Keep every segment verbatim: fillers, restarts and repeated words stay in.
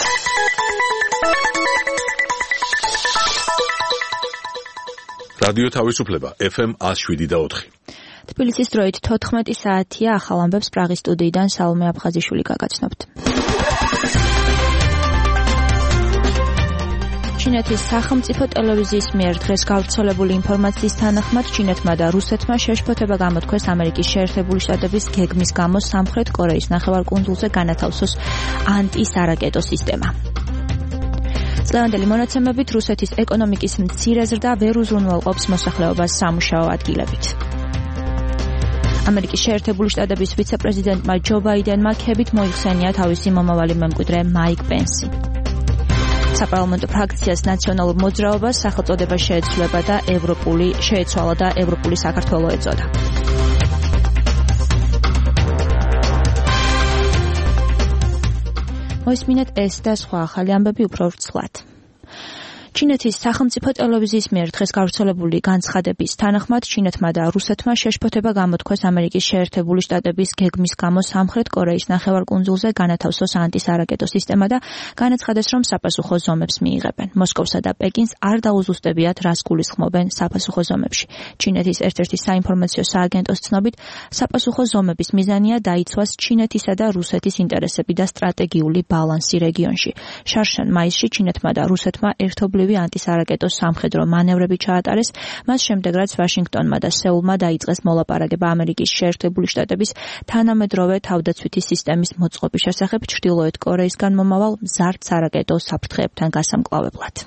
რადიო თავისუფლება ეფ ემ one oh seven და four. თბილისის დროით თოთხმეტი საათია, ახალ ამბებს პრაღის სტუდიიდან სალომე აფხაზიშვილი გაგაცნობთ. ჩინეთის სახელმწიფო ტელევიზიის მიერ დღეს გავრცელებული ინფორმაციის თანახმად ჩინეთმა და რუსეთმა შეშფოთება გამოთქვეს ამერიკის შეერთებული შტატების გეგმის გამო სამხრეთ კორეის ნახევარკუნძულზე განათავსოს ანტისარაკეტო სისტემა. წლევანდელი მონაცემებით რუსეთის ეკონომიკის მცირე ზრდა ვერ უზრუნველყოფს მოსახლეობას სამუშაო ადგილებით. ამერიკის შეერთებული შტატების ვიცე-პრეზიდენტმა ჯო ბაიდენმა ქებით მოიხსენია თავისი მომავალი მემკვიდრე მაიკ პენსი. საპარლამენტო ფრაქციას ნაციონალურ მოძრაობას სახელწოდება შეეცვლება და ევროპული შეეცვალა და ევროპული საქართველო ეწოდა. მოისმინეთ ეს და სხვა ახალი ამბები უფრო ვრცლად. ჩინეთის სახელმწიფო ტელევიზიის მიერ დღეს გავრცელებული განცხადების თანახმად ჩინეთმა და რუსეთმა შეშფოთება გამოთქვეს ამერიკის შეერთებული შტატების გეგმის გამო სამხრეთ კორეის ნახევარკუნძულზე განათავსოს ანტისარაკეტო სისტემა და განაცხადეს, რომ საფასუხო ზომებს მიიღებენ. მოსკოვსა და პეკინს არ დაუზუსტებიათ, რას გულისხმობენ საფასუხო ზომებში. ჩინეთის ერთ-ერთი საინფორმაციო სააგენტოს ცნობით, საფასუხო ზომების მიზანია დაიცვას ჩინეთისა და რუსეთის ინტერესები და სტრატეგიული ბალანსი რეგიონში. შარშან მაისში ჩინეთმა და რუსეთმა ერთობლივ ანტისარაკეტო სამხედრო მანევრები ჩაატარეს, მას შემდეგ რაც ვაშინგტონმა და სეულმა დაიწყეს მოლაპარაკება ამერიკის შეერთებული შტატების თანამედროვე თავდაცვითი სისტემის მოწყობის შესახებ ჩრდილოეთ კორეისგან მომავალ მზარდ სარაკეტო საფრთხეებთან გასამკლავებლად.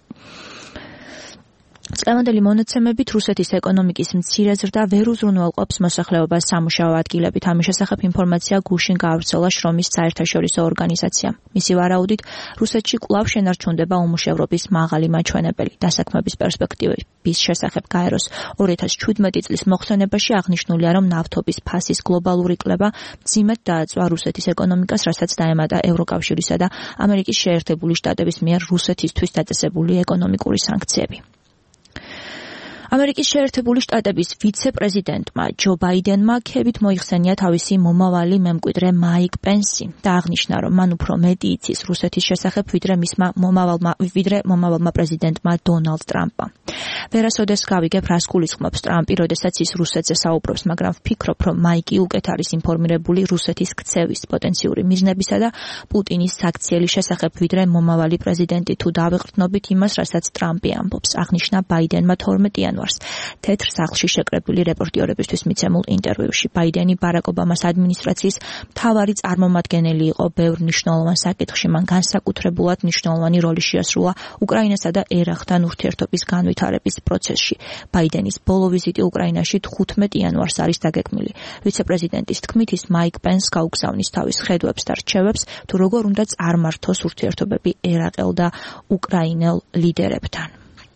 წლევანდელი მონაცემებით რუსეთის ეკონომიკის მცირე ზრდა ვერ უზრუნველყოფს მოსახლეობას სამუშაო ადგილებით. ამის შესახებ ინფორმაცია გუშინ გაავრცელა შრომის საერთაშორისო ორგანიზაციამ. მისი ვარაუდით, რუსეთში კვლავ შენარჩუნდება უმუშევრობის მაღალი მაჩვენებელი. დასაქმების პერსპექტივების შესახებ გაეროს ორი ათას შვიდმეტი წლის მოხსენებაში აღნიშნულია, რომ ნავთობის ფასის გლობალური კლება მძიმედ დააწვა რუსეთის ეკონომიკას, რასაც დაემატა ევროკავშირისა და ამერიკის შეერთებული შტატების მიერ რუსეთისთვის დაწესებული ეკონომიკური სანქციები. ამერიკის შეერთებული შტატების ვიცე-პრეზიდენტმა ჯო ბაიდენმა ქებით მოიხსენია თავისი მომავალი მემკვიდრე მაიკ პენსი და აღნიშნა, რომ მან უფრო მეტი იცის რუსეთის შესახებ, ვიდრე მისმა მომავალმა ვიდრე მომავალმა პრეზიდენტმა დონალდ ტრამპმა. ვერასოდეს გავიგებ, რას გულისხმობს ტრამპი, როდესაც ის რუსეთზე საუბრობს, მაგრამ ვფიქრობ, რომ მაიკი უკეთ არის ინფორმირებული რუსეთის ქცევის პოტენციური მიზნებისა და პუტინის საქციელის შესახებ, ვიდრე მომავალი პრეზიდენტი. თუ დავეყრდნობით იმას, რასაც ტრამპი ამბობს, აღნიშნა ბაიდენმა თორმეტი იანვარს თეთრ სახლში შეკრებილი რეპორტიორებისთვის მიცემულ ინტერვიუში. ბაიდენი ბარაკ ობამას ადმინისტრაციის მთავარი წარმომადგენელი იყო ბევრ მნიშვნელოვან საკითხში. მან განსაკუთრებულად მნიშვნელოვანი როლი შეასრულა უკრაინასა და ერაყთან ურთიერთობის განვითარების პროცესში. ბაიდენის ბოლო ვიზიტი უკრაინაში თხუთმეტი იანვარს არის დაგეგმილი. ვიცე-პრეზიდენტის თქმით, ის მაიკ პენს გაუგზავნის თავის ხედვებს და რჩევებს, თუ როგორ უნდა წარმართოს ურთიერთობები ერაყელ და უკრაინელ ლიდერებთან.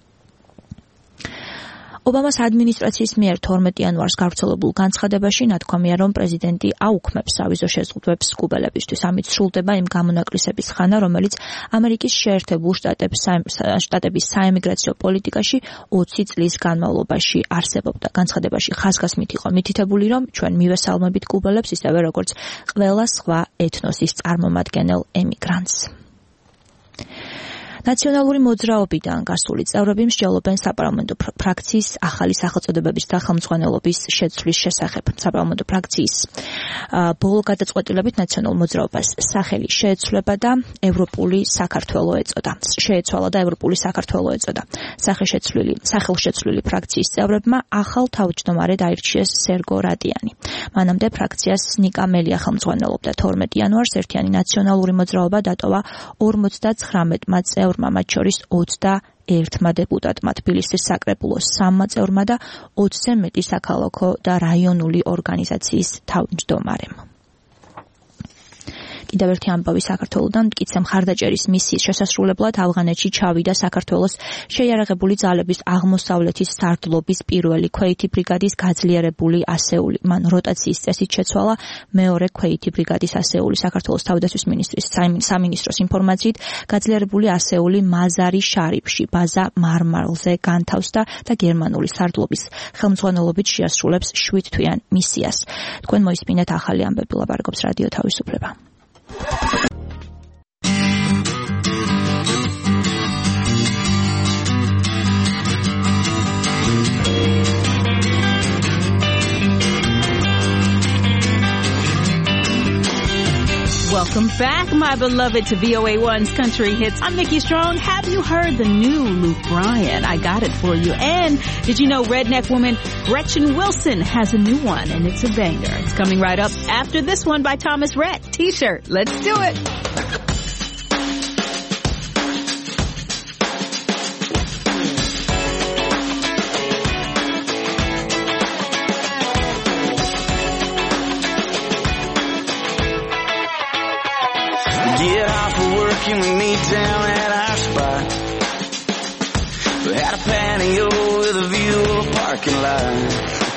ობამას ადმინისტრაციის მიერ თორმეტი იანვარს გავრცელებულ განცხადებაში ნათქვამია, რომ პრეზიდენტი აუქმებს ავიზო შეზღუდვებს კუბელებისთვის. ამით სრულდება იმ გამონაკლისების ხანა, რომელიც ამერიკის შეერთებულ შტატების საემიგრაციო პოლიტიკაში ოცი წლის განმავლობაში არსებობდა. განცხადებაში ხაზგასმით იყო მითითებული, რომ ჩვენ მივესალმებით კუბელებს ისევე როგორც ყველა სხვა ეთნოსის წარმომადგენელ ემიგრანტს. ნაციონალური მოძრაობიდან გასული წევრები მსჯელობენ საპარლამენტო ფრაქციის ახალი სახელწოდებების და ხელმძღვანელობის შეცვლის შესახებ. საპარლამენტო ფრაქციის ბოლო გადაწყვეტილებით ნაციონალურ მოძრაობას სახელი შეეცვლება და ევროპული საქართველო ეწოდა. შეეცვალა და ევროპული საქართველო ეწოდა. სახელშეცვლილი სახელშეცვლილი ფრაქციის წევრებმა ახალ თავმჯდომარედ აირჩიეს სერგო რატიანი. მანამდე ფრაქციას ნიკა მელია ხელმძღვანელობდა. თორმეტი იანვარს ერთიანი ნაციონალური მოძრაობა დატოვა ორმოცდაცხრამეტმა წევრმა, მათ შორის ოცდაერთმა დეპუტატმა, თბილისის საკრებულოს სამმა წევრმა და ოცზე მეტი საქალაქო და რაიონული ორგანიზაციის თავმჯდომარემ. კიდევ ერთი ამბავი საქართველოდან. მტკიცე მხარდაჭერის მისიის შესასრულებლად ავღანეთში ჩავიდა საქართველოს შეიარაღებული ძალების აღმოსავლეთის სარდლობის პირველი ქვეითი ბრიგადის გაძლიერებული ასეული. მან როტაციის წესით შეცვალა მეორე ქვეითი ბრიგადის ასეული. საქართველოს თავდაცვის მინისტრის სამინისტროს ინფორმაციით გაძლიერებული ასეული მაზარი შარიფში ბაზა მარმარილზე განთავსდა და გერმანული სარდლობის ხელმძღვანელობით შეასრულებს შვიდთვიან მისიას. თქვენ მოისმინეთ ახალი ამბები, ლაპარაკობს რადიო თავისუფლება. Welcome back, my beloved, to V O A one's Country Hits. I'm Nikki Strong. Have you heard the new Luke Bryan? I got it for you. And did you know redneck woman Gretchen Wilson has a new one, and it's a banger. It's coming right up after this one by Thomas Rhett. T-shirt. Let's do it. Get off of work and we meet down at our spot. We had a patio with a view of a parking lot.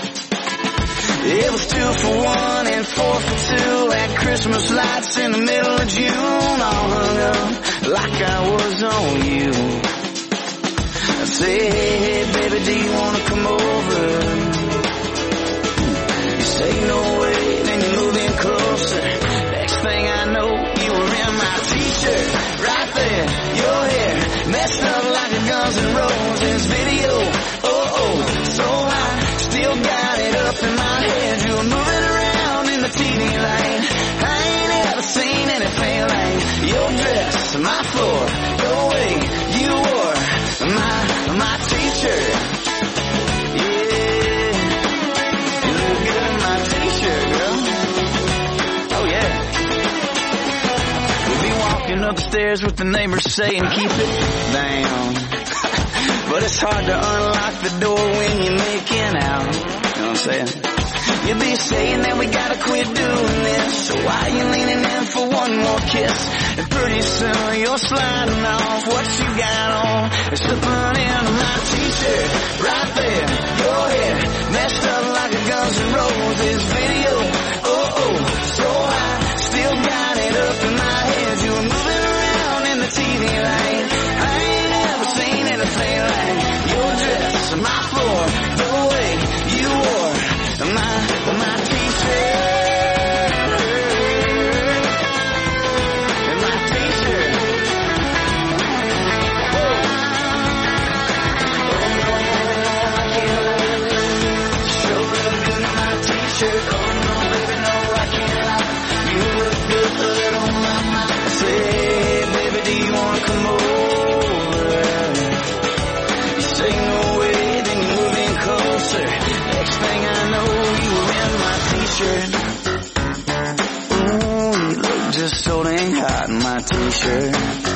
It was two for one and four for two at Christmas lights in the middle of June, all hung up like I was on you. I say, hey, hey, baby, do you wanna come over? You say no way, then you move in closer. Next thing I know, you were in my t-shirt, right there, your hair messed up like a Guns N' Roses video. Oh, oh, so I still got it up in my head. You were moving around in the T V light. I ain't ever seen anything like your dress, my floor, the way you wore my, my t-shirt. Yeah, you look good in my t-shirt, girl. Oh, yeah. We'll be walking upstairs with the neighbors saying keep it down. But it's hard to unlock the door when you're making out. You know what I'm saying? You'll be saying that we gotta quit doing this. So why you leaning in for one more kiss? And pretty soon you're sliding off what you got on and slipping into my t-shirt. Right there, your hair messed up like a Guns N' Roses video. Oh, oh, so I still got it up in my head. You were moving around in the T V light. I ain't ever seen anything like your dress, my floor, the way you wore my, my t-shirt, my t-shirt. Oh, no, I can't lie. Sure look good in my t-shirt. Oh no, baby, no, I can't lie. You look good on my mind. I say, hey, baby, do you wanna come over? You say no way, then you move in closer. Next thing I know, you were in my t-shirt. Ooh, you look just so dang hot in my t-shirt.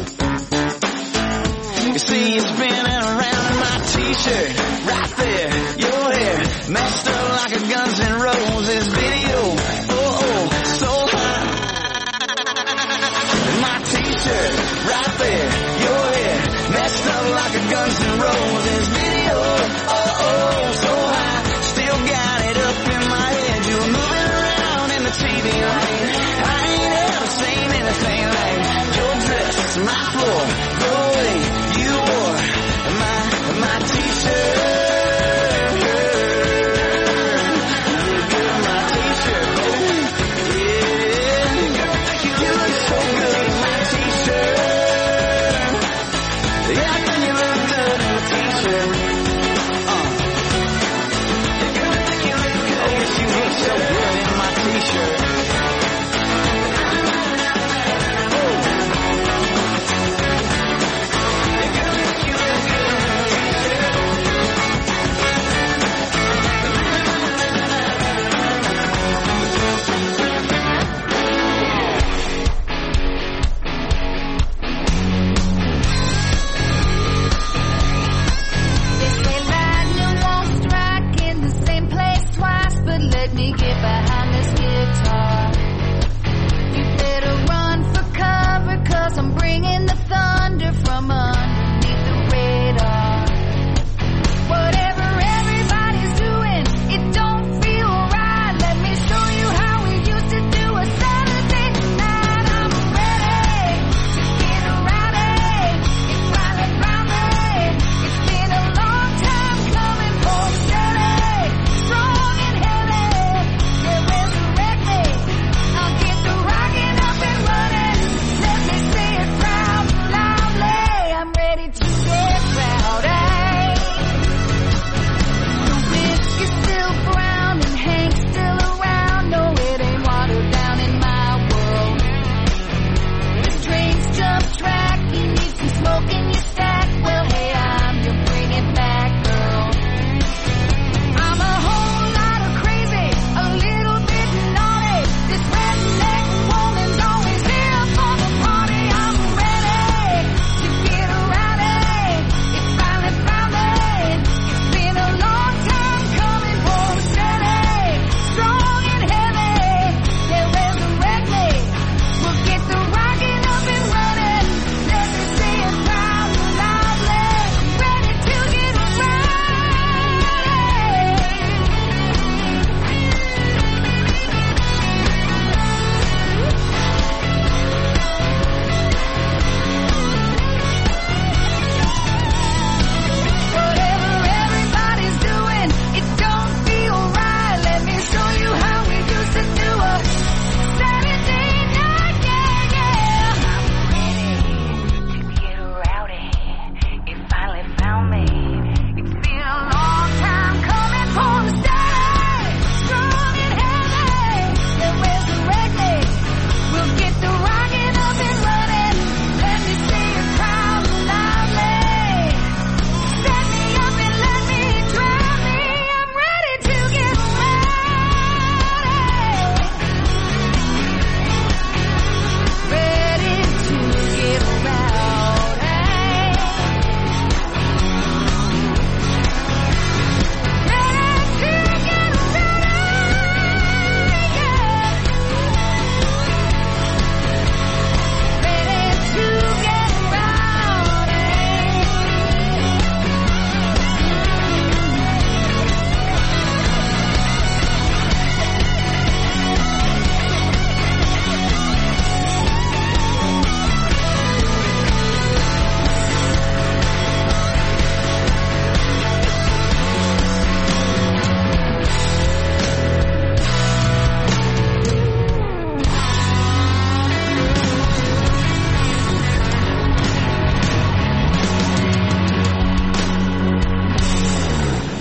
You see, you're spinning around in my t-shirt. Right there, your hair messed up like a Guns N' Roses video. Oh, oh, so hot. My t-shirt, right there, your hair messed up like a Guns N' Roses video. Oh, oh, so high, still got it up in my head. You were moving around in the T V light. I ain't ever seen anything like your dress, my floor, the way you wore my, my t-shirt. You look good in my t-shirt, baby. Yeah, you look so good in my t-shirt. Yeah, you look good in my t-shirt.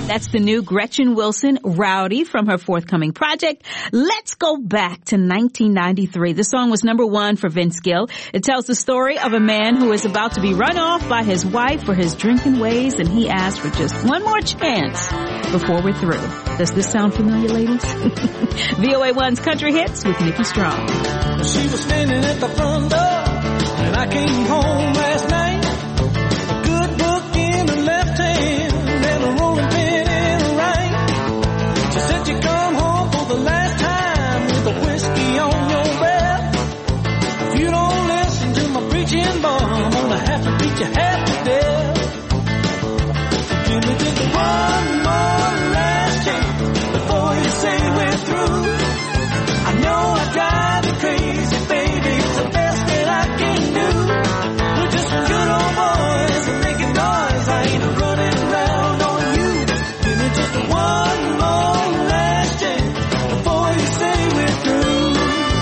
That's the new Gretchen Wilson, Rowdy, from her forthcoming project. Let's go back to nineteen ninety-three. The song was number one for Vince Gill. It tells the story of a man who is about to be run off by his wife for his drinking ways, and he asks for just one more chance before we're through. Does this sound familiar, ladies? V O A one's Country Hits with Nikki Strong. She was standing at the front door, and I came home last night. A good book in the left hand and a rolling pin in the right. She said you come home for the last time with a whiskey on your breath. If you don't listen to my preaching, boy, I'm gonna have to beat you half to death. Give me just one more last chance before you say we're through. I know I drive you crazy, baby, it's the best that I can do. We're just good old boys and making noise, I ain't running around on you. Give me just one more last chance before you say we're through.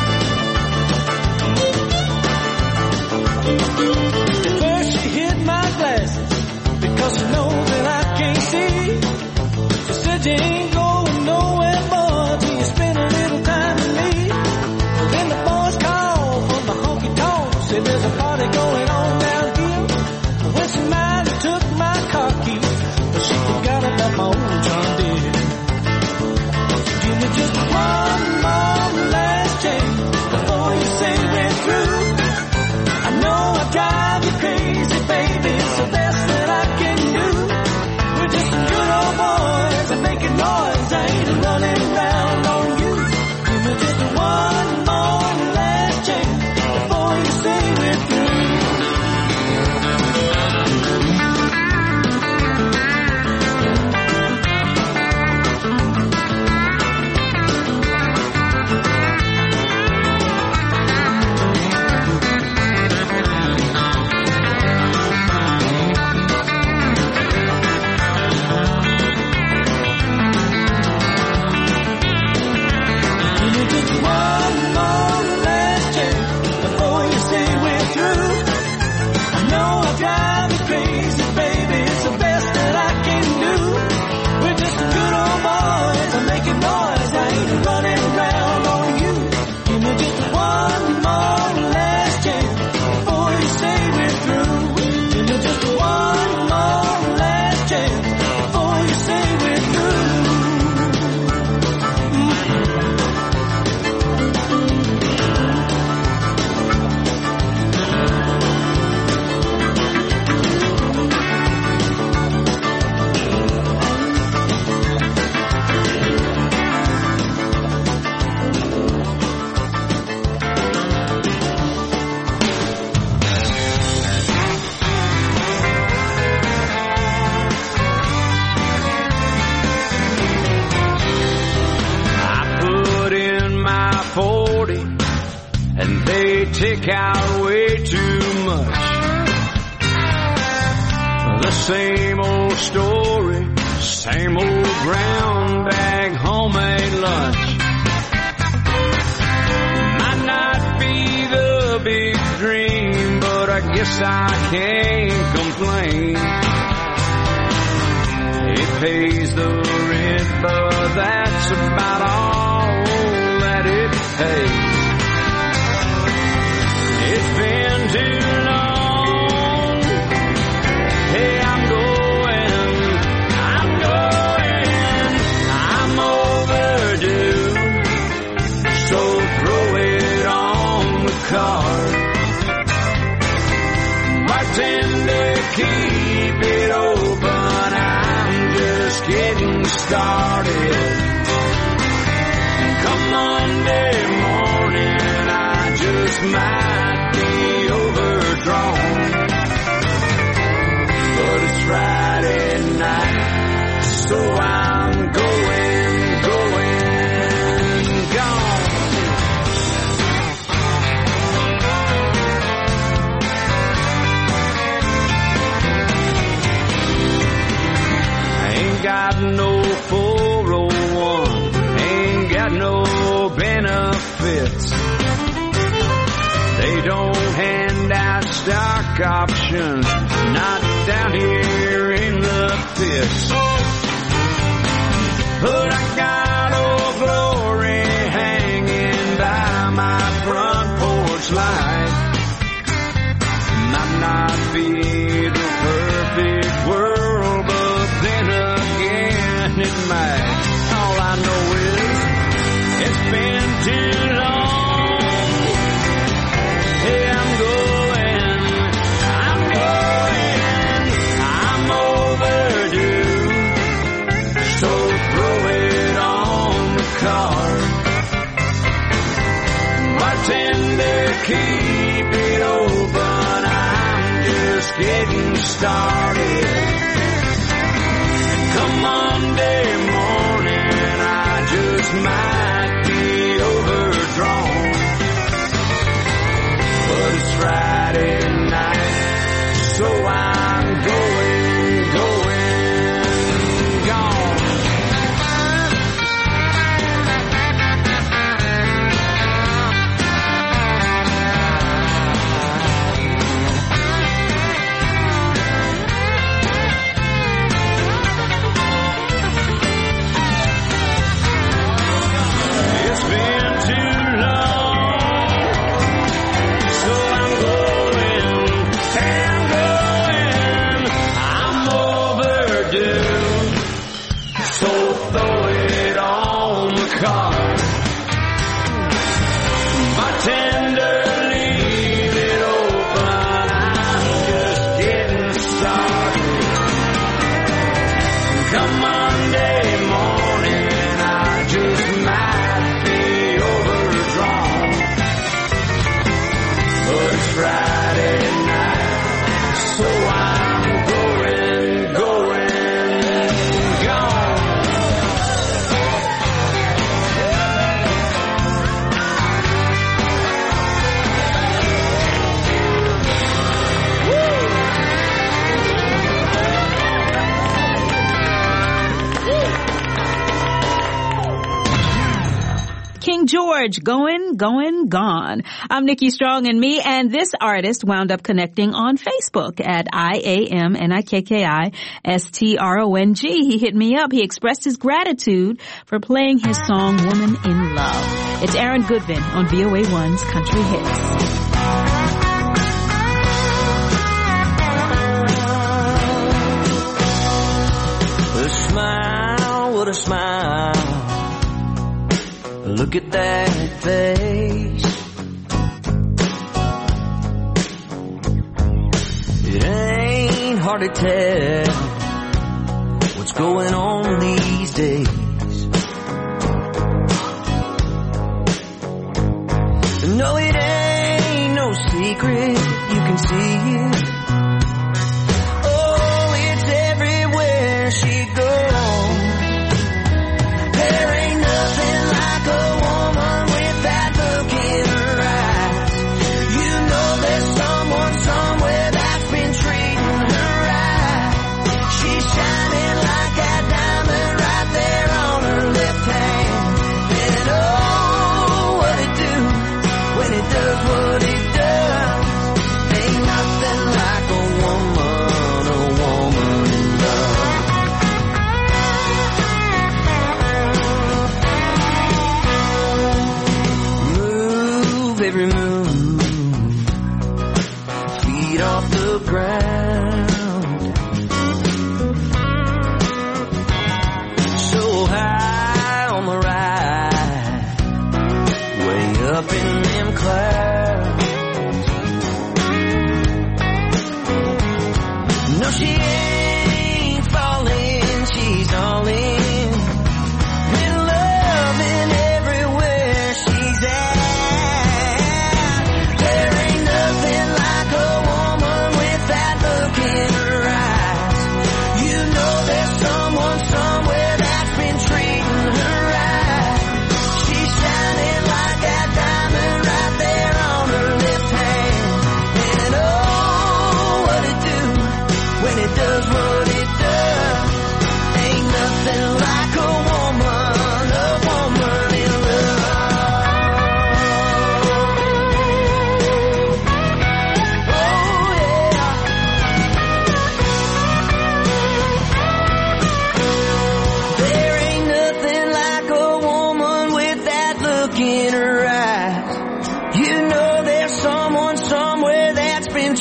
At first she hid my glasses because she knows that I can't see. She said you ain't going nowhere, boy, till you spend a little time with me. Then the boys called from the honky tonk, said there's a party going on down here. When she might have took my car keys, but she forgot about my old John Deere. So give me just one more last chance before you say we're through. I know I drive you crazy, baby, it's the best that I can do. We're just some good old boys and making noise, I ain't running around on you. Give me just one more last chance before you say we're through. Give me just one more last chance before you say we're through. I know I drive you crazy, baby, it's the best that I can do. We're just good old boys, I'm making noise, I ain't running around on you. Give me just one more last chance before you say we're through. Give me just one more last chance before you say we're through. I put in my forty and they take out way too much. The same old story, same old brown bag homemade lunch. Might not be the big dream, but I guess I can't complain. It pays the rent, but that's about all that it pays. It's been too long. Hey, I'm going, I'm going, I'm overdue. So throw it on the card. Bartender, keep it open. I'm just getting started. Come Monday morning, I just might be overdrawn. But it's Friday night, so I'm going, going, gone. I ain't got no four oh one, ain't got no benefits. They don't hand out stock options, not down here in the pits. But I got Old Glory hanging by my front porch light. Might not be the perfect world, but then again it might. All I know is it's been too long. Hey, I'm going, I'm going, I'm overdue. So throw it on the card. Bartender, keep it open. I'm just getting started. Come Monday morning, I just might be overdrawn. But it's Friday night, so I'm going, going, gone. It's been too long, so I'm going, I'm going, I'm overdue. So throw it on the card. Bartender, leave it open. I'm just getting started. Come Monday morning, I just might be overdrawn. But it's Friday night, so I'm going, going, gone. King George, going, going, gone. I'm Nikki Strong and me, and this artist wound up connecting on Facebook at I A M N I K K I S T R O N G. He hit me up. He expressed his gratitude for playing his song Woman in Love. It's Aaron Goodvin on V O A one's Country Hits. A smile, what a smile. Look at that face. It ain't hard to tell what's going on these days. No, it ain't no secret, you can see it. Oh, it's everywhere she goes. There ain't nothing like a woman with that look in her eyes. You know there's someone somewhere that's been treating her right. She's shining like that diamond right there on her left hand. And oh, what it do when it does what it does. Ain't nothing like a woman, a woman in love. Move every move, feet off the ground. So high on the ride, way up in them clouds. No, she ain't falling, she's all in. And loving everywhere she's at. There ain't nothing like a woman with that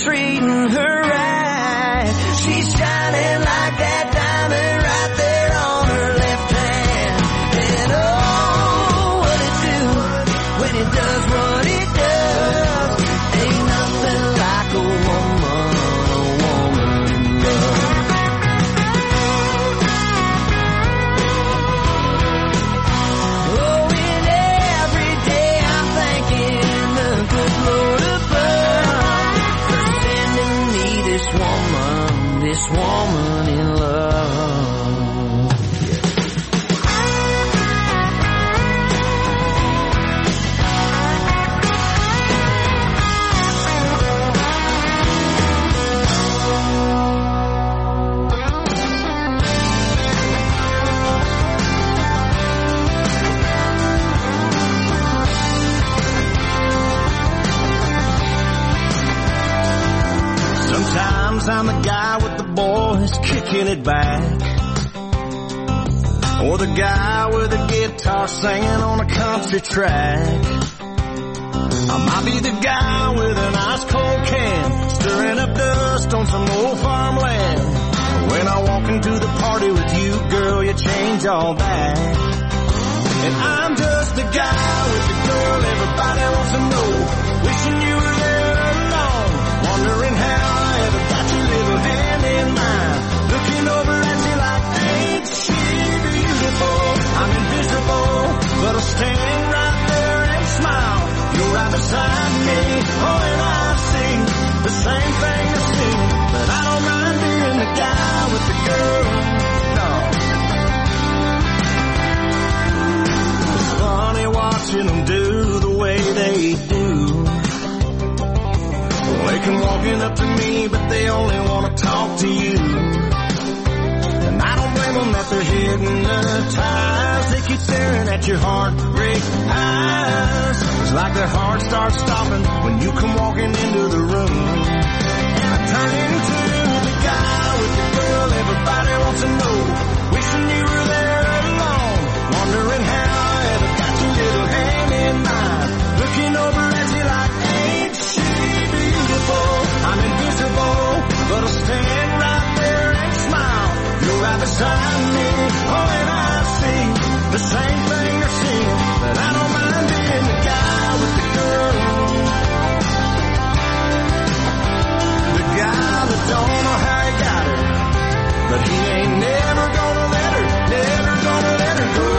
treating her right. She's shining like that diamond right there on her left hand. And oh, what it do when it does what it does. Ain't nothing like a woman, a woman in love. Oh, and every day I'm thanking the good Lord above for sending me this woman, this woman in love. Sometimes I'm the guy with the boys kicking it back, or the guy with a guitar singing on a country track. I might be the guy with an ice cold can stirring up dust on some old farmland. When I walk into the party with you, girl, you change all that. And I'm just the guy with the girl everybody wants to know, wishing you were there alone, wondering how I ever got your little hand in mine, looking over at you like, ain't she beautiful? I'm invisible, but I'll stand right there and smile. You're right beside me, oh, and I sing the same thing I sing, but I don't mind being the guy with the girl, no. It's funny watching them do the way they do. They come walking up to me, but they only want to talk to you. And I don't blame them that they're hypnotized. They keep staring at your heartbreak eyes. It's like their heart starts stopping when you come walking into the room. And I turn into the guy with the girl everybody wants to know, wishing you were there alone, wondering how I ever got your little hand in mine, looking over at you like, ain't she beautiful? I'm invisible, but I'll stand right there and smile. You're right beside me, oh, and I sing the same thing I sing, but I don't mind being the guy with the girl, the guy that don't know how he got her, but he ain't never gonna let her, never gonna let her go.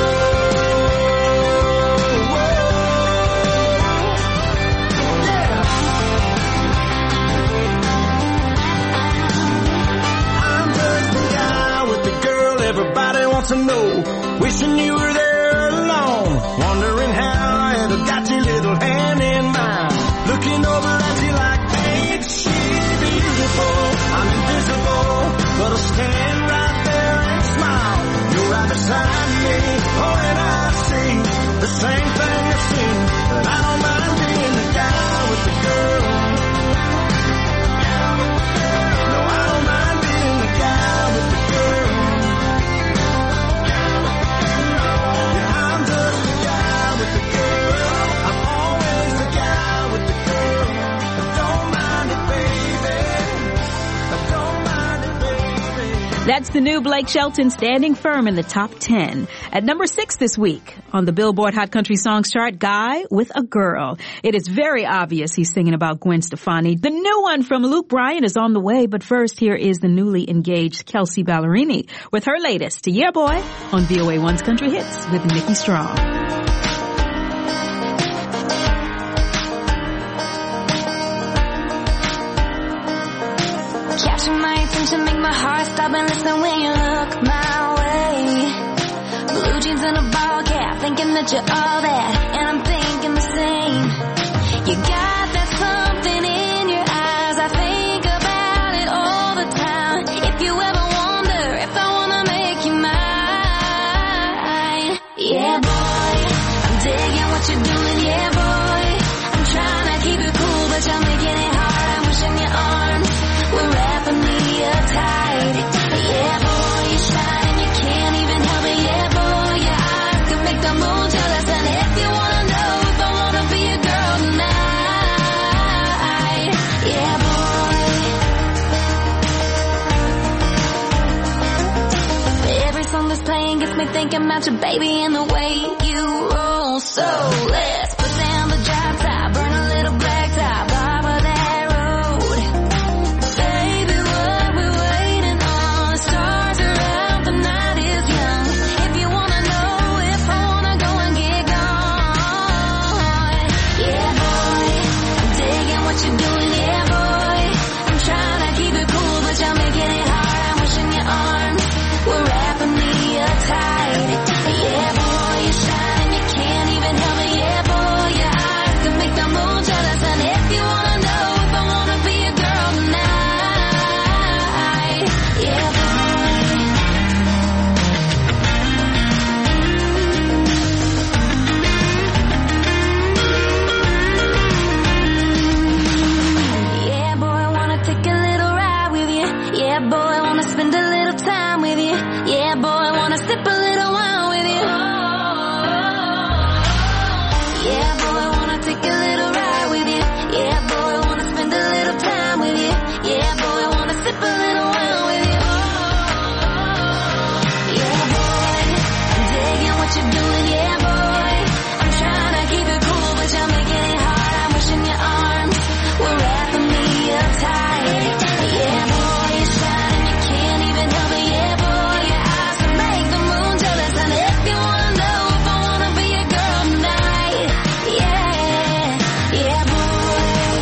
Everybody wants to know, wishing you were there alone, wondering how I ever got your little hand in mine, looking over at you like, ain't she beautiful? I'm invisible, but I'll stand right there and smile. You're right beside me, oh, and I sing the same thing I sing, but I don't mind being the guy with the girl. No, I don't mind being the guy with the girl. That's the new Blake Shelton, standing firm in the top ten. At number six this week on the Billboard Hot Country Songs chart, Guy with a Girl. It is very obvious he's singing about Gwen Stefani. The new one from Luke Bryan is on the way, but first here is the newly engaged Kelsea Ballerini with her latest, Yeah Boy, on V O A one's Country Hits with Nikki Strong. Capture my attention, make my heart stop and listen when you look my way. Blue jeans and a ball cap, thinking that you're all that, and I'm thinking the same. You got that something in your eyes, I think about it all the time. If you ever wonder if I wanna make you mine, yeah boy, I'm digging what you're doing, yeah boy. I'm trying to keep it cool, but you're making it hard. I'm wishing your arms were wrapping me up tight. Yeah boy, you shine and you can't even help it. Yeah boy, your eyes can make the moon jealous. And if you wanna know if I wanna be a girl tonight, thinking about your baby and the way you roll. So let's put down the drop top, burn a little black top, off of that road. Baby, what we waiting on? The stars are out, the night is young. If you wanna know if I wanna go and get gone, yeah boy, I'm digging what you're doing, yeah boy. I'm trying to keep it cool, but you're making it hard. I'm wishing your arms were wrapping me up tight. Yeah boy, you're shining, you can't even help it. Yeah boy, your eyes can make the moon jealous. And if you wanna know if I wanna be a girl tonight, yeah boy. Yeah boy, I wanna take a little ride with you. Yeah boy, I wanna spend a little time with you. Yeah boy, I wanna sip a little wine with you. Yeah boy, I wanna take a little ride with you. Yeah boy, I wanna spend a little time with you. Yeah boy, I wanna sip a little wine with you. Yeah boy, I'm digging what you're doing. Yeah boy, I'm trying to keep it cool, but you're making it hard. I'm wishing your arms were wrapping me up tight. Yeah boy, you're shining, you can't even help it. Yeah boy, your eyes can make the moon jealous. And if you wanna know if I wanna be a girl tonight, yeah, yeah boy,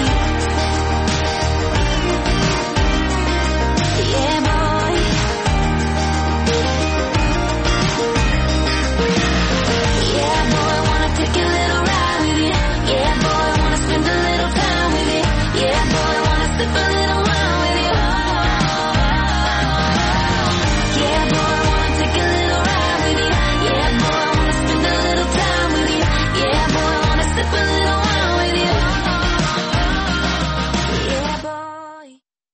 yeah boy, yeah boy, I wanna take a little ride with you. Yeah boy, I wanna spend a little time with you. Yeah boy, I wanna sip a little wine with you. Yeah boy, I wanna take a little ride with you. Yeah boy, I wanna spend a little time with you. Yeah boy, I wanna sip a little wine with you. Yeah boy.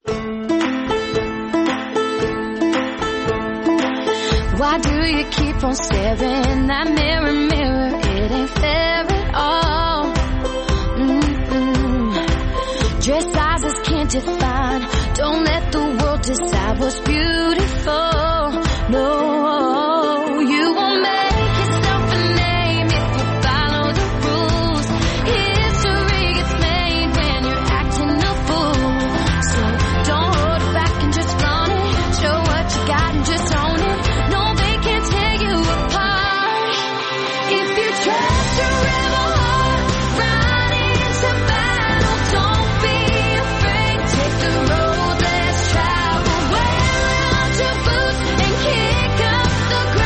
Why do you keep on staring? That mirror, mirror, it ain't fair at all. Mm-mm. Dress sizes can't define. Don't let the world decide what's beautiful. No, you won't make yourself a name if you follow the rules. History gets made when you're acting a fool. So don't hold back and just flaunt it. Show what you got and just own it. No, they can't tear you apart. If you trust your rebel heart, run into battle. Don't be afraid. Take the road less traveled. Wear out your boots and kick up the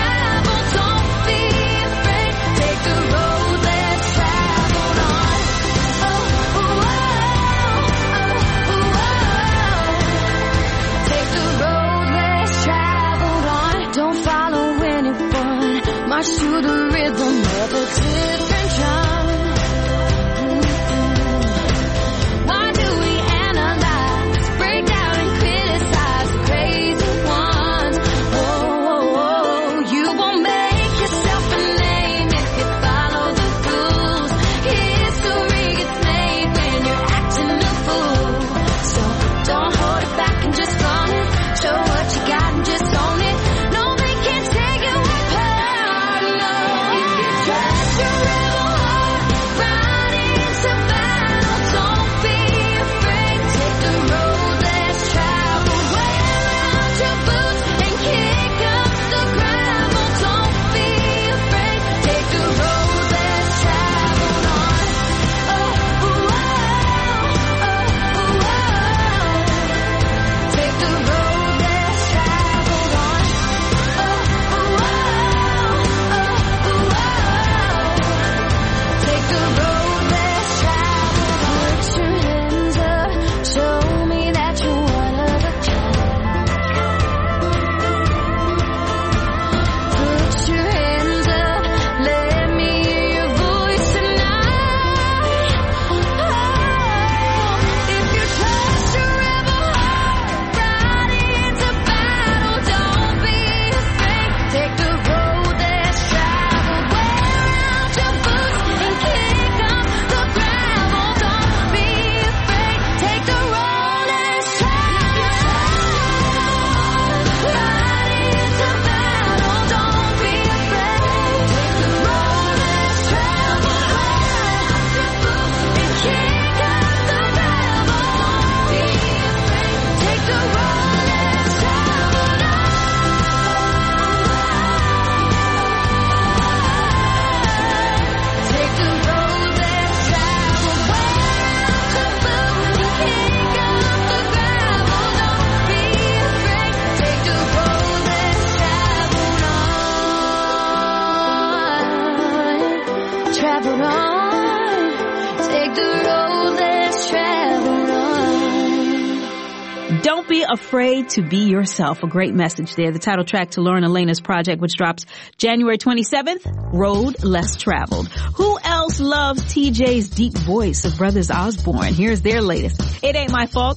Don't be afraid to be yourself. A great message there. The title track to Lauren Elena's project, which drops January twenty-seventh, Road Less Traveled. Who else loves T J's deep voice of Brothers Osborne? Here's their latest. It Ain't My Fault.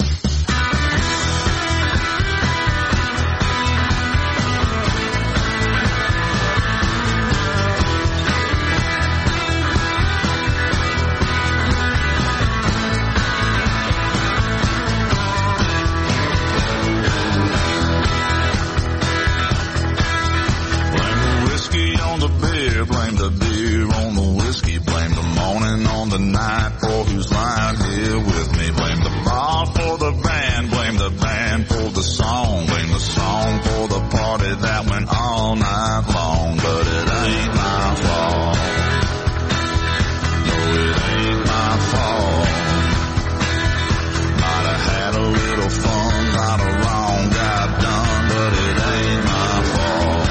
Blame the beer on the whiskey, blame the morning on the night for who's lying here with me. Blame the bar for the band, blame the band for the song, blame the song for the party that went all night long. But it ain't my fault. No, it ain't my fault. Might have had a little fun, right or wrong got done, but it ain't my fault.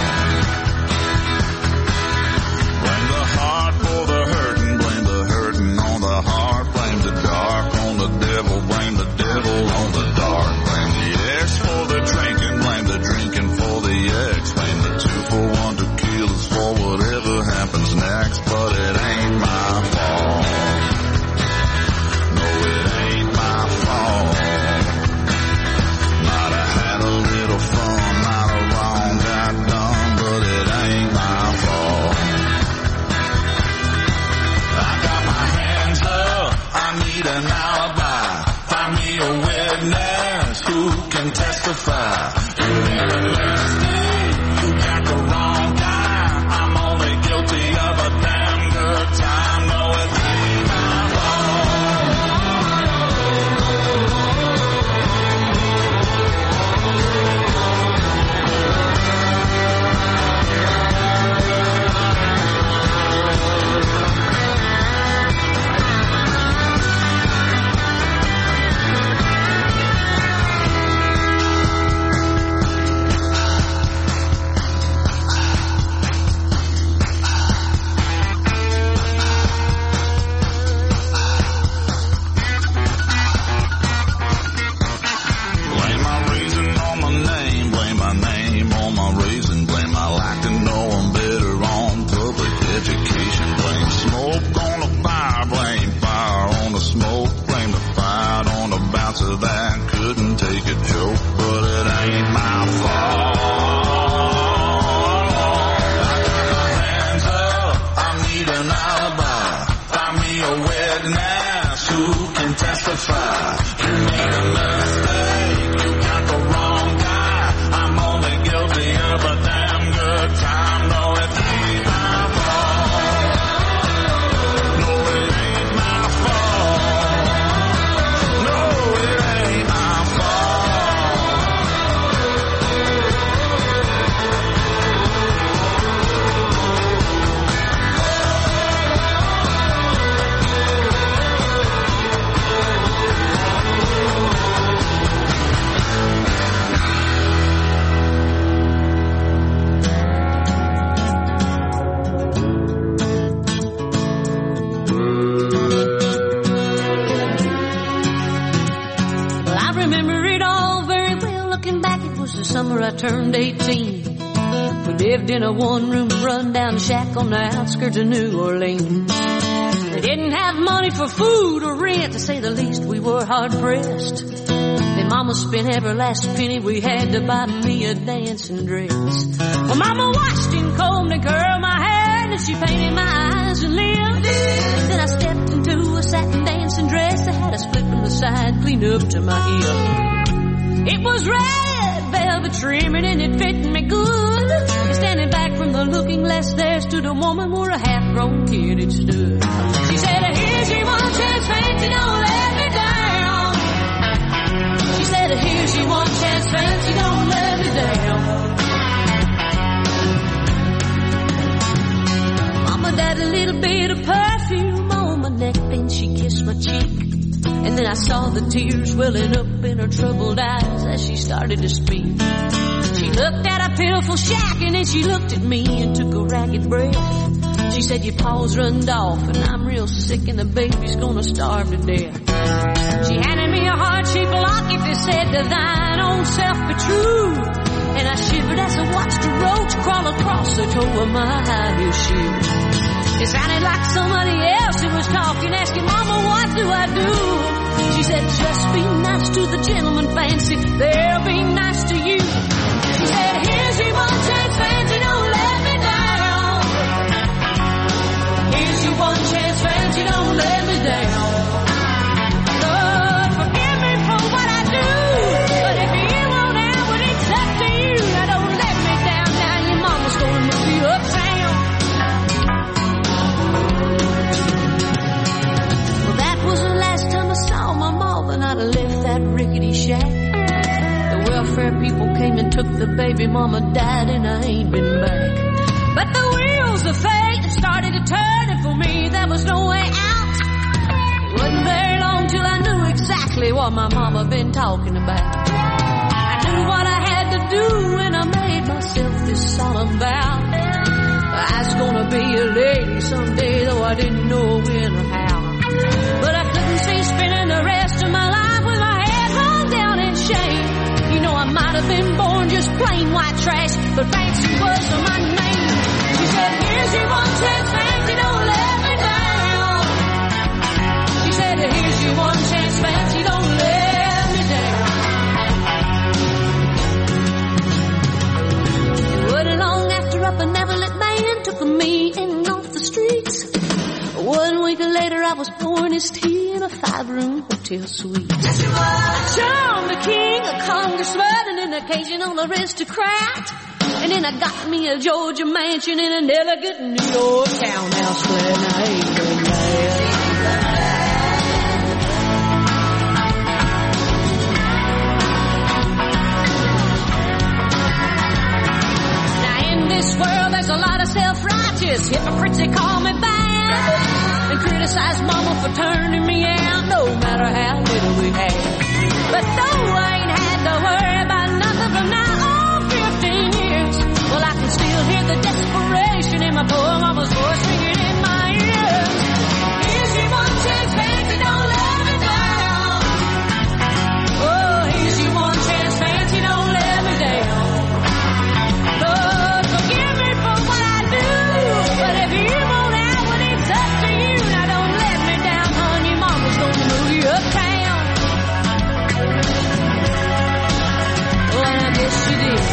Blame the heart for the hurting, blame the hurting on the heart, blame the dark on the devil, blame the devil on the dark, blame the ex for the drinking, blame the drinking for the ex, blame the two for one tequilas for whatever happens next, but it ain't my fault. No, it ain't my fault. Might have had a little fun, might have wrong got done, but it ain't my fault. I got my hands up, I need an alibi. Find me a witness who can testify. You made a mistake, you got the wrong guy. I'm only guilty of a damn good time. No, it ain't my fault. Blame my reason on my name, blame my name on my reason, blame I like to know I'm better on public education, blame smoke on the fire, blame fire on the smoke, blame the fight on the bouncer that couldn't take a joke, but it ain't my fault. I got my hands up, I need an alibi, find me a witness who can testify. You made a mistake, you got the wrong guy. I'm only guilty of a damn good time. No, it ain't my fault. No, it ain't my fault. No, it ain't my Well, I remember it all very well. Looking back, it was the summer I turned eighteen. We lived in a one-room run-down shack on the outskirts of New Orleans. We didn't have money for food or rent, to say the least. We were hard-pressed. Then Mama spent every last penny we had to buy me a dancing dress. Well, Mama washed and combed and curled my hair, and she painted my eyes and lips. Then I stepped into a satin dancing dress that had a split from the side clean up to my hip. It was red velvet trimming and it fit me good. And standing back from the looking glass, there stood a woman where a half-grown kid had stood. She said, here's your one chance, fancy, don't let me down. She said, here's your one chance, fancy, don't let me down. Mama died a little bit of perfume on my neck, then she kissed my cheek. And then I saw the tears welling up in her troubled eyes as she started to speak. She looked at a pitiful shack and then she looked at me and took a ragged breath. She said, your paws runned off and I'm real sick and the baby's gonna starve to death. She handed me a heart-shaped locket that said to thine own self be true. And I shivered as I watched a roach crawl across the toe of my high heel shoe. It sounded like somebody else who was talking, asking, Mama, what do I do? She said, just be nice to the gentleman, Fancy. They'll be nice to you. She said, here's your one chance, Fancy, don't let me down. Here's your one chance, Fancy, don't let me down. Lord, forgive me for what I do. But if you want out, well, it's up to you. Now don't let me down. Now your mama's gonna move you uptown. Well, that was the last time I saw my mom, and I'd have left that rickety shack. The welfare people came and took the baby, mama died, and I ain't been back. But the wheels of fate started to turn, and for me there was no way out. It wasn't very long till I knew exactly what my mama been talking about. I knew what I had to do, and I made myself this solemn vow. I was gonna be a lady someday, though I didn't know when or how. But I couldn't see spending the rest of my life with my head hung down in shame. You know, I might have been born just plain white trash, but Fancy was my name. She said, here's your one chance, Fancy, don't let me down. She said, here's your one chance, Fancy, don't let me down. It wasn't long after a benevolent man took me in off the streets. One week later I was pouring his tea in a five-room hotel suite. Yes, you was. John the King, a congressman, and an occasional aristocrat. And then I got me a Georgia mansion in an elegant New York townhouse flat. Now I ain't been mad. Now in this world there's a lot of self-righteous hypocrites that call me bad and criticize mama for turning me out no matter how little we had. But though I ain't had to worry about nothing from now on fifteen years, well, I can still hear the desperation in my poor mama's voice ringing in my ears. Here's your one chance, Fancy, don't let me down. Oh, here's your one chance, Fancy, don't let me down. Lord, forgive me for what I do, but if you want out, well, it's up to you. Now don't let me down, hon, your mama's gonna move you uptown. Oh, and I guess she did.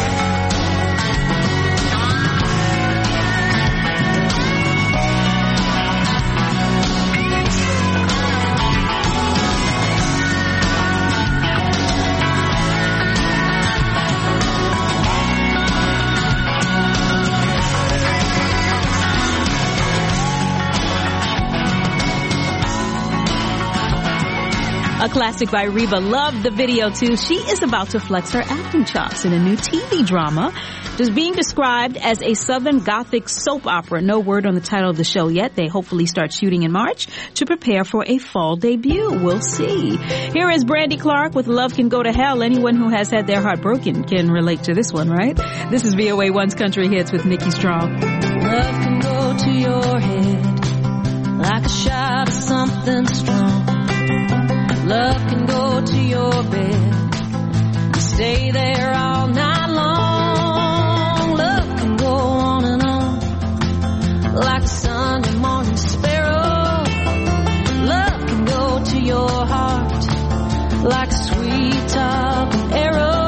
A classic by Reba. Loved the video too. She is about to flex her acting chops in a new T V drama. Just being described as a Southern Gothic soap opera. No word on the title of the show yet. They hopefully start shooting in March to prepare for a fall debut. We'll see. Here is Brandy Clark with Love Can Go to Hell. Anyone who has had their heart broken can relate to this one, right? This is V O A one's Country Hits with Nikki Strong. Love can go to your head like a shot of something strong. Love can go to your bed and stay there all night long. Love can go on and on like a Sunday morning sparrow. Love can go to your heart like a sweet talking arrow.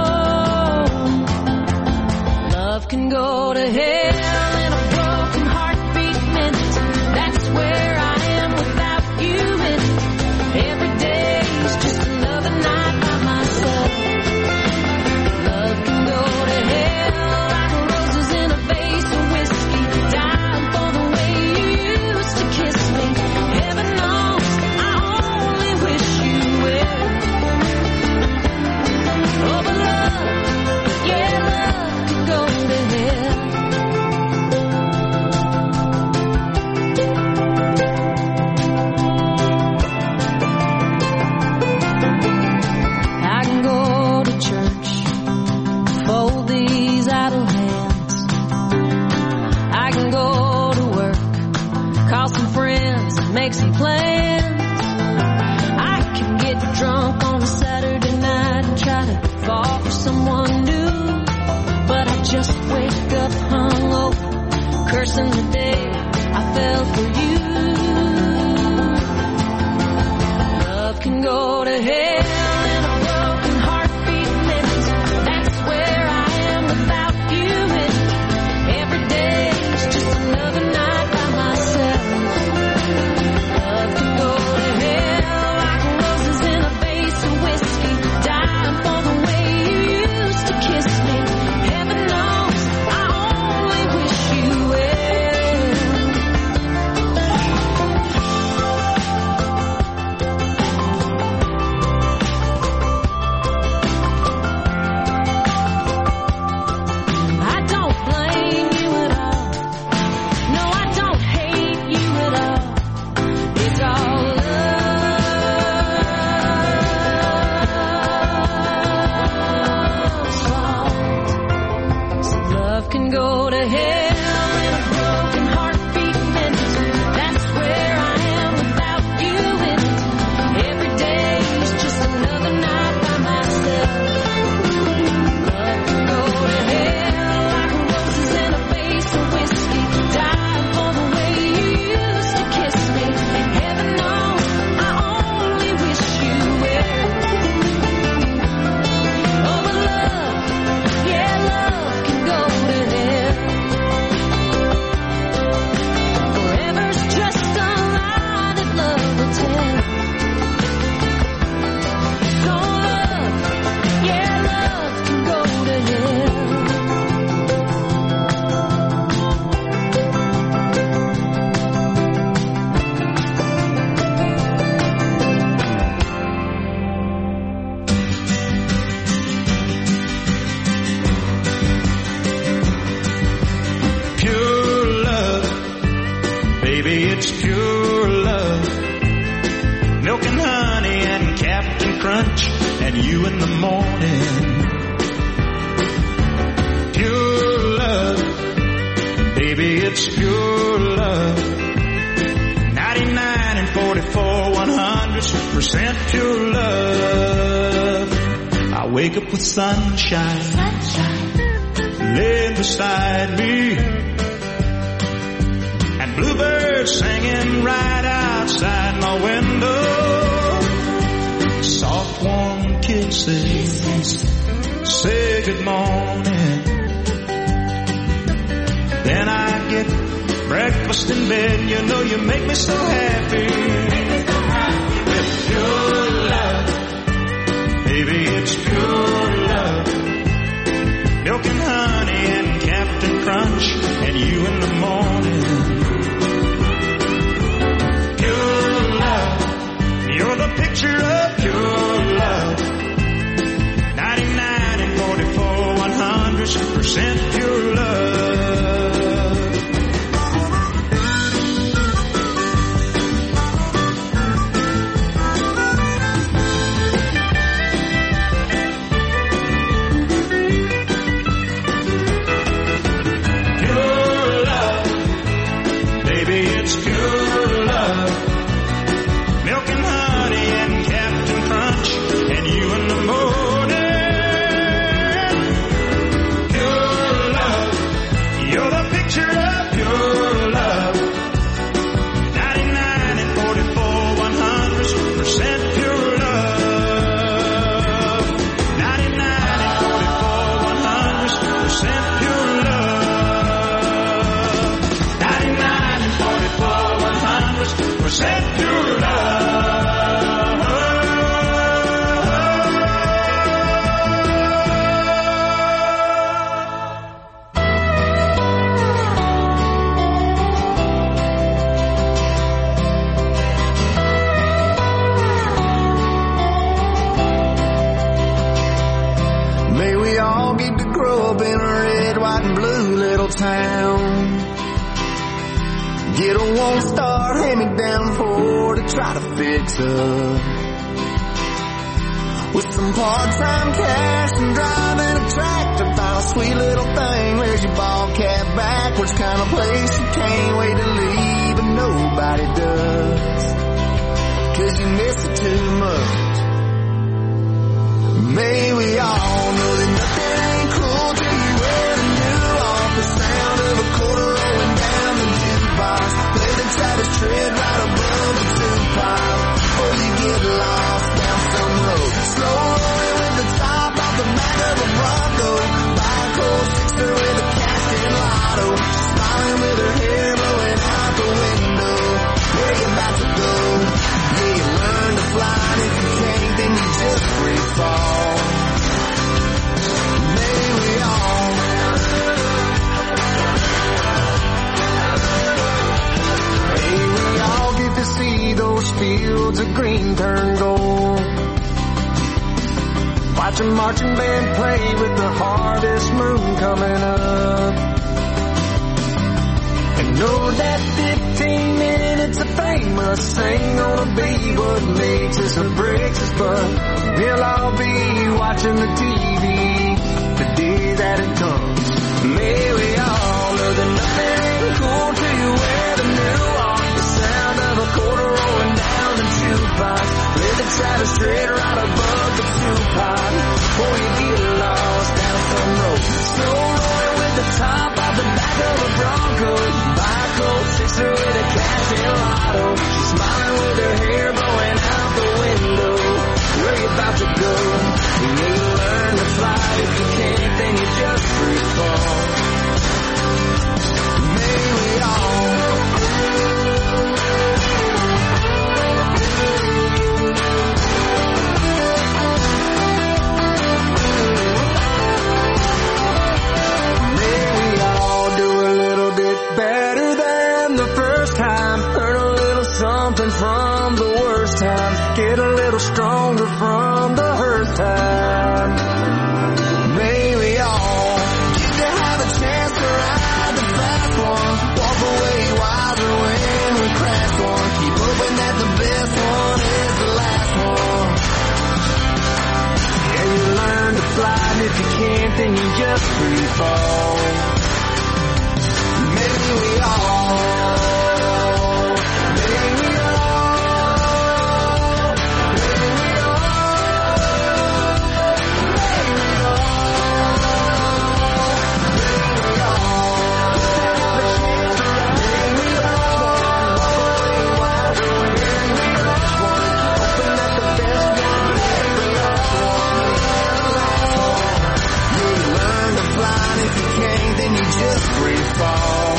Love can go to hell in a broken heartbeat minute. That's where I am without you in it. Every day is just another night by myself. Love can go to hell like roses in a vase of whiskey, dying for the way you used to kiss me. Heaven knows I only wish you well. Oh, but love, yeah, love can go to hell. Idle hands. I can go to work, call some friends, make some plans. I can get drunk on a Saturday night someone new, but I just wake up hungover, cursing the day I fell for you. Love can go to hell in a broken heartbeat minute. That's where I am without you, and every day's just another night by myself. Love can go to hell like roses in a vase of whiskey, dying for the way you used to kiss me. Heaven knows I only wish you well. I don't blame you at all. No, I don't hate you at all. It's all love's fault. So love can go to hell in a broken heartbeat minute. That's where I am without you in it. Every day's just another night by myself. Love can go to hell like roses in a vase of whiskey, dying for the way you used to kiss me. And heaven knows I only wish you well. Oh, but love, yeah, love can go to hell. Forever's just a lie that love will tell. So love, yeah, love can go to hell. Pure love, baby, it's pure love. Milk and honey and Captain Crunch and you in the morning. Pure love, baby, it's pure love. ninety-nine and forty-four, one hundred percent pure love. I wake up with sunshine, laying beside me, and bluebirds singing right outside my window. Soft warm kisses say good morning. Then I get breakfast in bed. You know you make me so happy. With pure love, baby, it's pure love. Milk and honey and Captain Crunch and you in the morning. Pure love, you're the picture of pure love. ninety-nine and forty-four, one hundred percent pure love. Pure love, baby, it's pure love. Milk and honey and Captain Crunch and you in the morning. Pure love, you're the picture of pure love. ninety-nine and forty-four, one hundred percent pure love. ninety-nine and forty-four, one hundred percent pure love. ninety-nine and forty-four, one hundred percent pure love. May we all get to grow up in a red, white, and blue little town. Get a one-star hand-me-down Ford to try to fix up. With some part-time cash and driving a tractor, find a sweet little thing. There's your ball cap backwards, kind of place you can't wait to leave, but nobody does. 'Cause you miss it too much. May we all know that Watch a marching band play with the harvest moon coming up. And know that fifteen minutes of fame must ain't gonna be what makes us or breaks us, but we'll all be watching the T V the day that it comes. May we all know that nothing ain't cool till you wear the new on. The sound of a quarter rolling down the jukebox. Lyrics out a straight right above the Tupac. Before you get lost down some road. Slow rolling with the top off the back of a Bronco. Buy a cold sixer with a cash and lotto. She's smiling with her hair blowing out the window. Where you about to go? You need to learn to fly. If you can't, then you just free fall. May we all May we all do a little bit better than the first time. Learn a little something from the worst times. Get a little stronger from the hurt time. May we all get to have a chance to ride the fast one. Walk away wiser when we crash one. Keep hoping that the best one is the last one. Yeah, you learn to fly, and if you can't, then you just free fall. May we all, may we all, may we then you just free fall.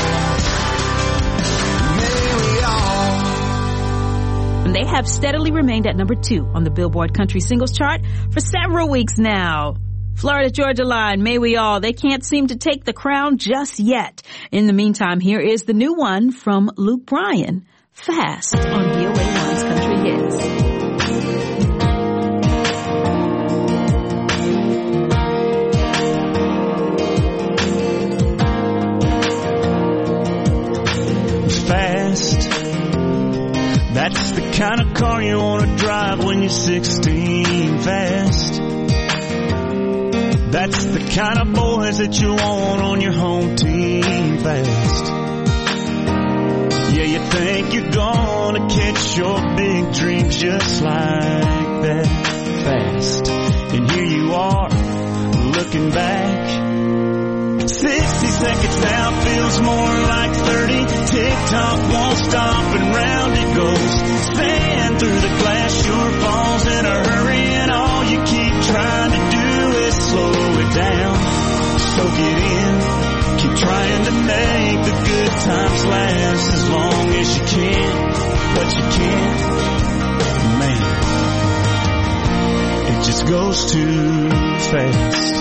May we all. And they have steadily remained at number two on the Billboard Country Singles Chart for several weeks now. Florida Georgia Line, May We All. They can't seem to take the crown just yet. In the meantime, here is the new one from Luke Bryan, Fast, on V O A one's Country Hits. Fast. That's the kind of car you want to drive when you're sixteen. Fast. That's the kind of boys that you want on your home team. Fast. Yeah, you think you're gonna catch your big dreams just like that. Fast. And here you are, looking back. sixty seconds now feels more like thirty. Tick-tock won't stop and round it goes. Stand through the glass, sure falls in a hurry. And all you keep trying to do is slow it down. Soak it in. Keep trying to make the good times last as long as you can. But you can't. Man, it just goes too fast.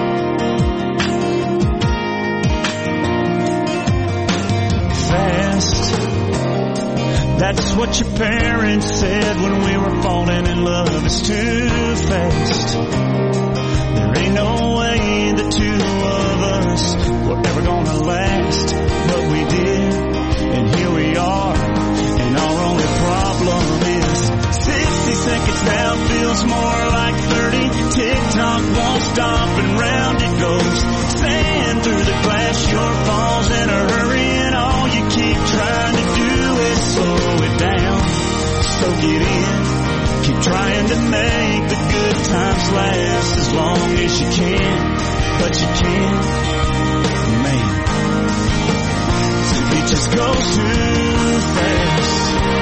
That's what your parents said when we were falling in love. It's too fast. There ain't no way the two of us were ever gonna last. But we did, and here we are. And our only problem is sixty seconds now feels more like thirty. Tick-tock won't stop and round it goes. Sand through the glass, sure falls in a hurry. And all you keep trying to do is slow it down, soak it in. Keep trying to make the good times last as long as you can, but you can't. Man, it just goes too fast.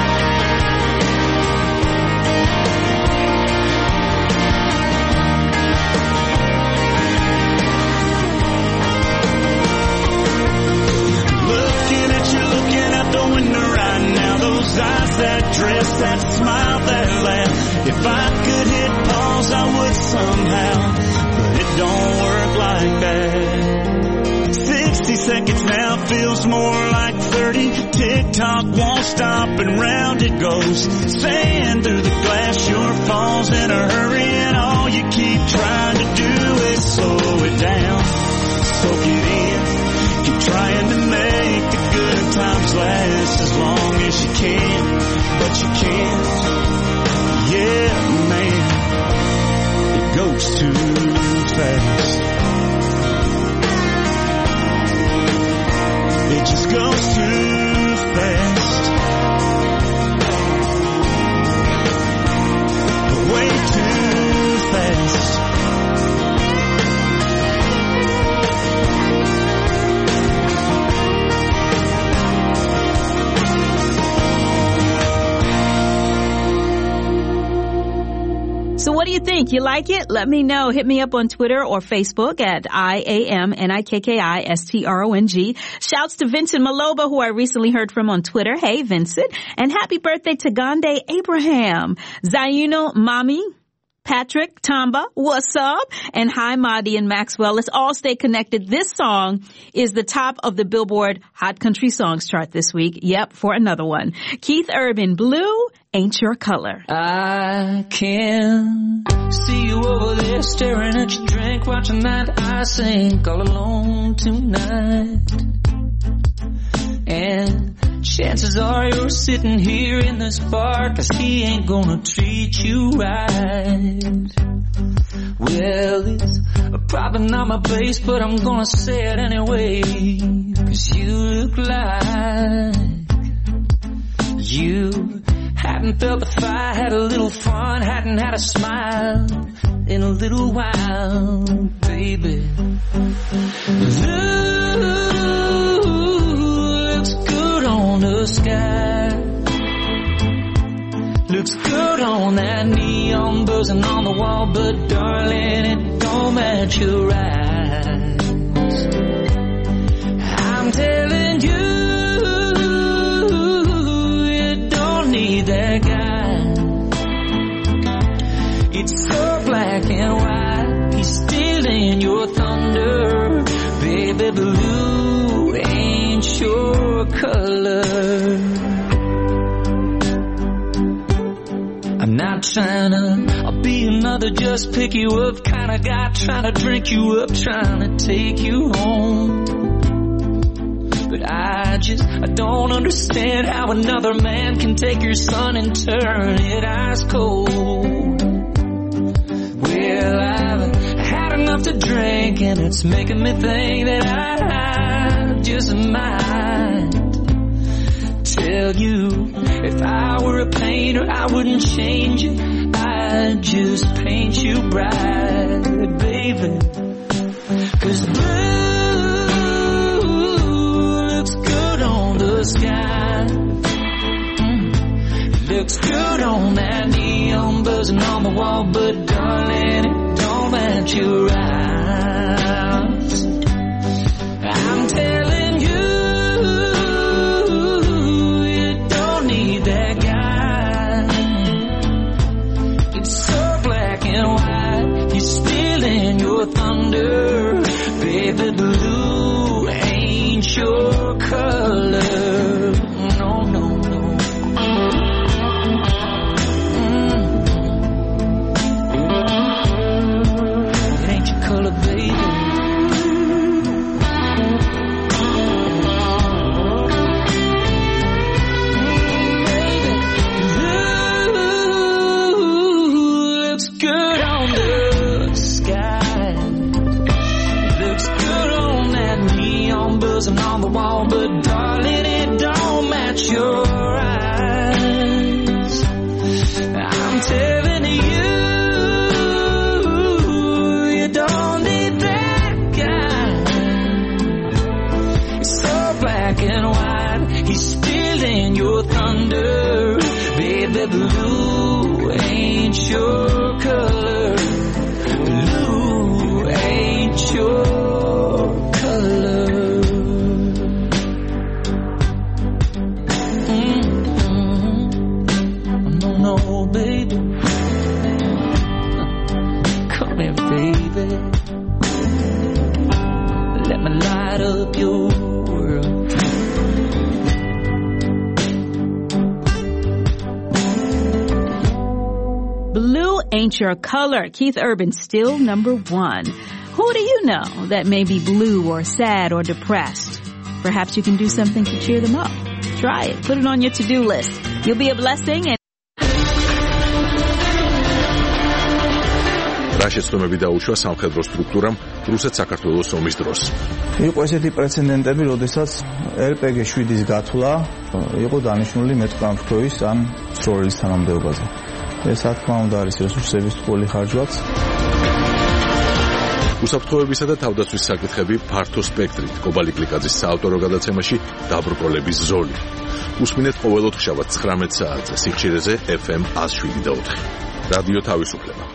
Looking at you, looking out the window right now. Those eyes, that dress, that smile, that laugh. If I could hit pause, I would somehow. But it don't work like that. sixty seconds now feels more like thirty. Tick-tock won't stop and round it goes. Sand through the glass, sure falls in a hurry. And all you keep trying goes too fast. It just goes too fast. Way too fast. So what do you think? You like it? Let me know. Hit me up on Twitter or Facebook at I A M N I K K I S T R O N G. Shouts to Vincent Maloba, who I recently heard from on Twitter. Hey, Vincent. And happy birthday to Gande Abraham. Zayuno Mami. Patrick, Tamba, what's up? And hi, Madi and Maxwell. Let's all stay connected. This song is the top of the Billboard Hot Country Songs chart this week. Yep, for another one. Keith Urban, Blue Ain't Your Color. I can see you over there staring at your drink, watching that I sink all alone tonight. And chances are you're sitting here in this bar, 'cause he ain't gonna treat you right. Well, it's probably not my place, but I'm gonna say it anyway, 'cause you look like you hadn't felt the fire, had a little fun, hadn't had a smile in a little while, baby. Blue looks good on the sky, looks good on that neon buzzing on the wall, but darling, it don't match your eyes. I'm telling you, that guy, it's so black and white, he's stealing your thunder, baby. Blue ain't your color. I'm not trying to I'll be another just pick you up kind of guy, trying to drink you up, trying to take you home. But I just, I don't understand how another man can take your sun and turn it ice cold. Well, I've had enough to drink, and it's making me think that I just might tell you, if I were a painter, I wouldn't change it, I'd just paint you bright, baby. 'Cause blue sky, mm. Looks good on that neon buzzing on the wall, but darling, it don't match your eyes. I'm telling you, you don't need that guy. It's so black and white, he's stealing your thunder, baby. Blue ain't your color. No, no, no. Mm. It ain't your color, baby. Blue looks good on the sky, looks good on that neon buzzing on the wall, but darling, it don't match your eyes. I'm telling you, you don't need that guy. It's so black and white, he's stealing your thunder, baby. Blue ain't your color. Blue ain't your color. No, baby, come here, baby. Let me light up your world. Blue Ain't Your Color. Keith Urban still number one. Who do you know that may be blue or sad or depressed? Perhaps you can do something to cheer them up. Try it. Put it on your to-do list. You'll be a blessing. And რა შეცდომები დაუშვა სამხედრო სტრუქტურამ რუსეთ-საქართველოს ომის დროს. იყო ესეთი პრეცედენტები, როდესაც ელ პე გი შვიდის გათვლა იყო დანიშნული მეტყამფრთოის ან სროლის თანამდებობაზე. ეს რა თქმა უნდა არის რესურსების ტყუილი ხარჯვაც. უსაფრთხოებისა და თავდაცვის საკითხები ფართო სპექტრით. კობალი კლიკაძის საავტორო გადაცემაში დაბრკოლების ზოლი. უსმინეთ ყოველ ოთხშაბათს ცხრამეტ საათზე სიხშირეზე ეფ ემ ათს შვიდი და ოთხი. რადიო თავისუფლება.